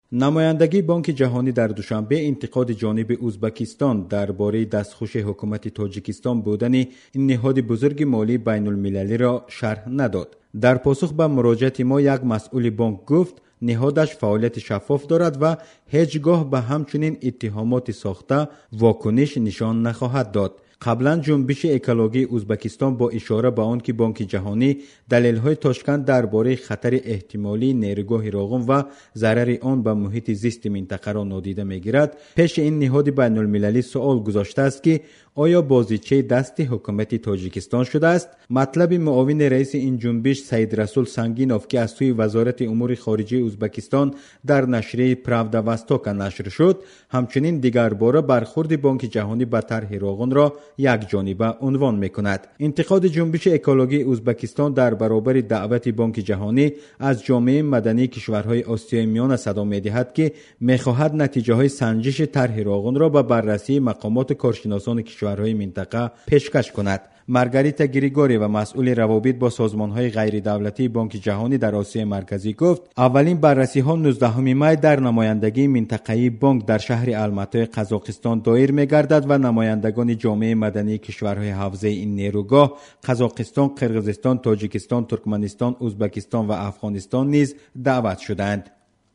نمایندگی بانک جهانی در دوشنبه انتقاد جانب ازبکستان درباره دستخوش حکومت تاجیکستان بودن این نهاد بزرگ مالی بین المللی را شرح نداد. در پاسخ به مراجعت ما یک مسئول بانک گفت نهادش فعالیت شفاف دارد و هیچگاه به همچنین اتهامات ساخته واکنش نشان نخواهد داد. قبلا جنبش اکولوژی ازبکستان با اشاره به آن که بانک جهانی دلایل تاشکند درباره خطر احتمالی نیروگاه راغون و ضرر آن به محیط زیست منطقه را نادیده میگیرد، پیش این نهاد بین المللی سوال گذاشته است که آیا بازیچه دست حکومت تاجیکستان شده است؟ مطلب معاون رئیس این جنبش سید رسول سنگینوف که از سوی وزارت امور خارجه ازبکستان در نشریه پراودا واستوکا نشر شد، همچنین دیگر باره برخورد بانک جهانی به طرح راغون را یک جانبه عنوان میکند. انتقاد جنبش اکولوژی ازبکستان در برابر دعوت بانک جهانی از جامعه مدنی کشورهای آسیای میانه صدا میدهد که میخواهد نتیجه های سنجش طرح راغون را به بررسی مقامات کارشناسان کشورهای منطقه پیشکش کند. مارگاریتا گریگوری و مسئول روابط با سازمان‌های غیر دولتی بانک جهانی در آسیای مرکزی گفت اولین بررسی‌ها 19 می در نمایندگی منطقه‌ای بانک در شهر الماتای قزاقستان دایر می‌گردد و نمایندگان جامعه مدنی کشورهای حوزه این نیروگاه قزاقستان، قرقیزستان، تاجیکستان، ترکمنستان، ازبکستان و افغانستان نیز دعوت شدند.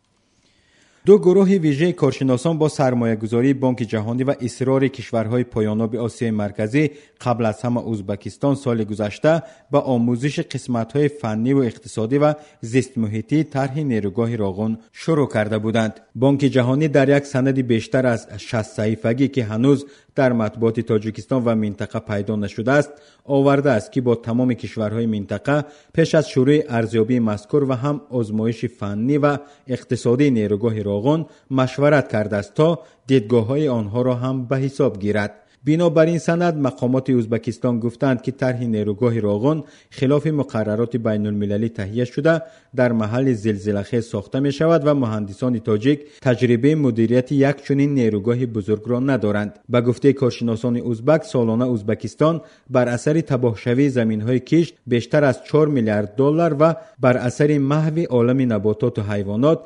دو گروه ویژه کارشناسان با سرمایه‌گذاری بانک جهانی و اصرار کشورهای پایاناب آسیای مرکزی قبل از همه ازبکستان سال گذشته به آموزش قسمت‌های فنی و اقتصادی و زیست محیطی طرح نیروگاه راغون شروع کرده بودند. بانک جهانی در یک سند بیشتر از 60 صفحه‌ای که هنوز در مطبوعات تاجیکستان و منطقه پیدا نشده است آورده است که با تمام کشورهای منطقه پیش از شروع ارزیابی مذکور و هم آزمایش فنی و اقتصادی نیروگاه راغون مشورت کرده است تا دیدگاه‌های آنها را هم به حساب گیرد. بنابراین سند مقامات ازبکستان گفتند که طرح نیروگاه راغون خلاف مقررات بین المللی تهیه شده در محل زلزله‌خیز ساخته می شود و مهندسان تاجیک تجربه مدیریت یک چنین نیروگاه بزرگ را ندارند. به گفته کارشناسان ازبک سالانه ازبکستان بر اثر تباهشوی زمین‌های کشت بیشتر از 4 میلیارد دلار و بر اثر محو عالم نباتات و حیوانات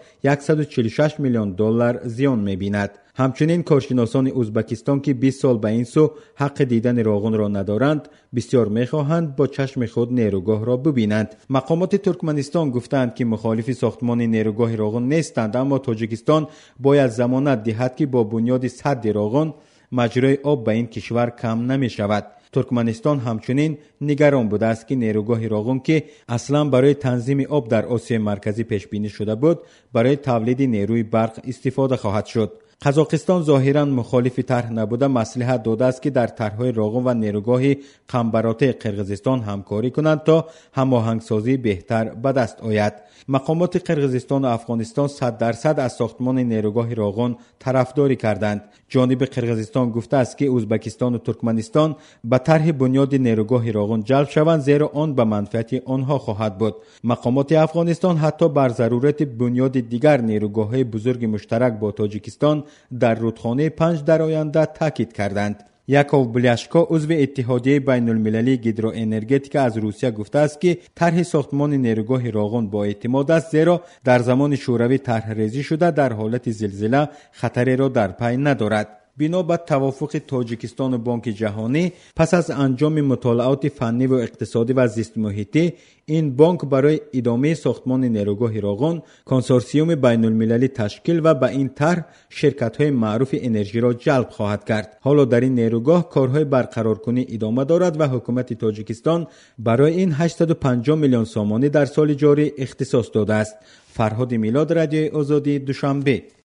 146 میلیون دلار زیان می‌بیند. همچنین کارشناسان ازبکستان که 20 سال به این سو حق دیدن راغون را ندارند بسیار میخواهند با چشم خود نیروگاه را ببینند. مقامات ترکمنستان گفتند که مخالف ساختمان نیروگاه راغون نیستند، اما تاجیکستان باید ضمانت دهد که با بنیاد سد راغون مجرای آب به این کشور کم نمی شود. ترکمنستان همچنین نگران بوده است که نیروگاه راغون که اصلا برای تنظیم آب در آسیای مرکزی پیش بینی شده بود برای تولید نیروی برق استفاده خواهد شد. قزاقستان ظاهراً مخالف طرح نبوده مصلحت داده است که در طرح‌های راغون و نیروگاه قنبراته قرقیزستان همکاری کنند تا هماهنگسازی بهتر به دست آید. مقامات قرقیزستان و افغانستان 100% از ساختمان نیروگاه راغون طرفداری کردند. جانب قرقیزستان گفته است که ازبکستان و ترکمنستان به طرح بنیاد نیروگاه راغون جلب شوند زیرا آن به منفعت آنها خواهد بود. مقامات افغانستان حتی بر ضرورت بنیاد دیگر نیروگاه‌های بزرگ مشترک با تاجیکستان در رودخانه 5 در آینده تاکید کردند. یاکوف بلیاشکو عضو اتحادیه بین المللی گیدروانرژتیک از روسیه گفته است که طرح ساختمان نیروگاه راغون با اعتماد است زیرا در زمان شوروی طرح ریزی شده در حالت زلزله خطری را در پی ندارد. بنا به توافق تاجیکستان و بانک جهانی پس از انجام مطالعات فنی و اقتصادی و زیست محیطی این بانک برای ادامه ساختمان نیروگاه راغون کنسورسیوم بین المللی تشکیل و به این طرح شرکت‌های معروف انرژی را جلب خواهد کرد. حالا در این نیروگاه کارهای برقرارکنی ادامه دارد و حکومت تاجیکستان برای این 850 میلیون سومانی در سال جاری اختصاص داده است. فرهاد میلاد، رادیو آزادی، دوشنبه.